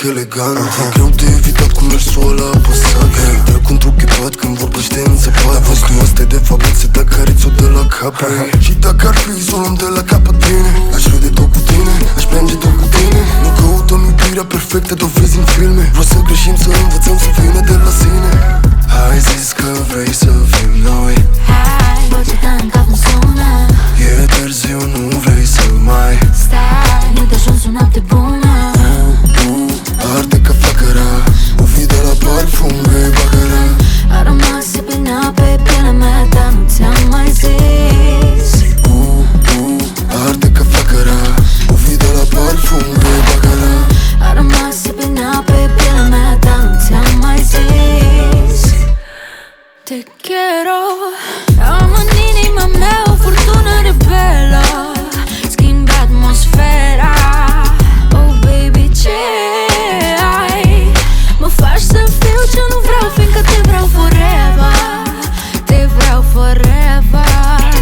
elegant. Greu de evitat cu mersul ăla apăsat. Dracu într-un chepat când vorbește în zăpat. Dar văd că ăsta e de fapt, se dă cariț-o de la capăt. Și dacă ar fi să o luăm de la capăt bine, aș râde tot cu tine, aș plânge tot cu tine. Nu căutăm iubirea perfectă, de-o vezi în filme. Vreau să greșim, să învățăm să vină de la sine. Ai zis că vrei să fim noi. Hai, voce ta în cap îmi sună. E târziu, nu vrei să mai Stai, nu de ajuns o noapte bună. Arde ca flacăra, o fi de la parfum, grei bagăra. A rămas plină pe pielea mea, dar nu ți-am mai zis. Arde ca flacăra, o fi de la parfum, grei bagăra. A rămas plină pe pielea mea, dar nu ți-am mai zis. Te quiero. Am în inima mea o furtună rebelă, schimbi atmosfera. Oh baby, ce ai? Mă faci să fiu ce nu vreau, fiindcă te vreau forever. Te vreau forever.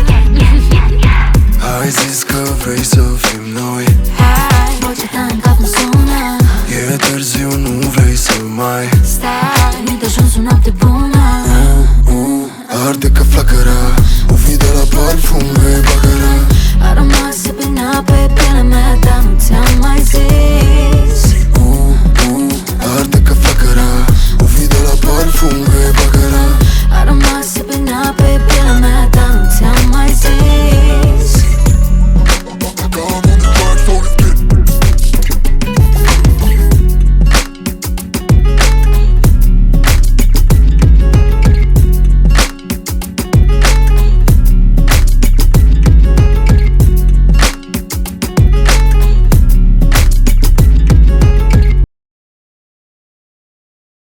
Ai zis că vrei să fim noi. Hai, vocea ta în cap îmi sună. E târziu, nu vrei să mai Stai, nu de ajuns o noapte bună. Arde ca flacăra, o fi de la parfum, grei bagăra.